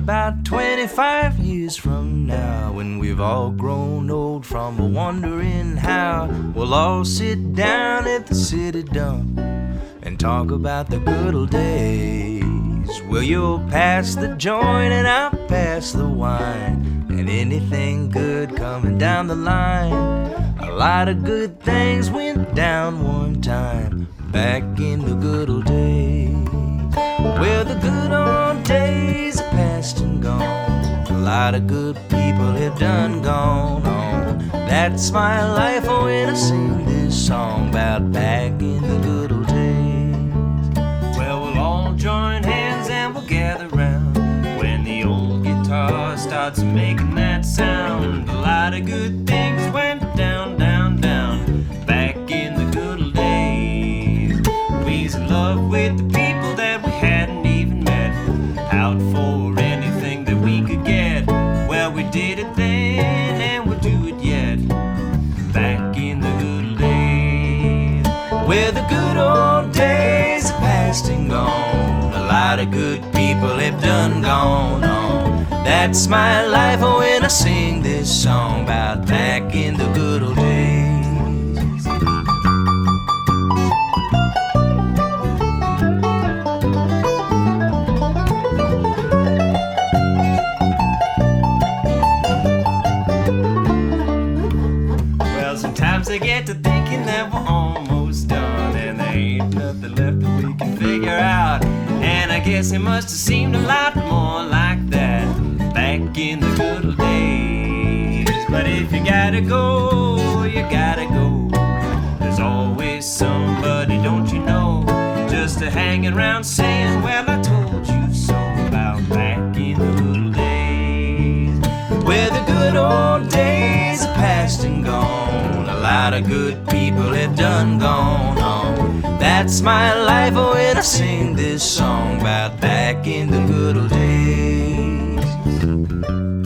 about 25 years from now, when we've all grown old from wondering how, we'll all sit down at the city dump and talk about the good old days. Well, you'll pass the joint and I'll pass the wine, and anything good coming down the line. A lot of good things went down one time, back in the good old days. Well, the good old days are past and gone. A lot of good people have done gone on. That's my life, oh, when I sing this song about back in the good old days. Well, we'll all join hands and we'll gather round when the old guitar starts making that sound. A lot of good things went down, down, down, back in the good old days. We was in love with the people that we hadn't even met, out for anything that we could get. Well, we did it then and we'll do it yet, back in the good old days. Where the good old days are past and gone. A lot of good people have done gone on. That's my life, oh, when I sing this song about back in the good old days. Well, sometimes I get to thinking that we're almost done, and there ain't nothing left that we can figure out. And I guess it must have seemed a lot more like that back in the good old days. But if you gotta go, you gotta go. There's always somebody, don't you know, just a hanging around saying, well, I told you so, about back in the good old days. Where the good old days are past and gone. A lot of good people have done gone on. That's my life, oh, when I sing this song about back in the good old days.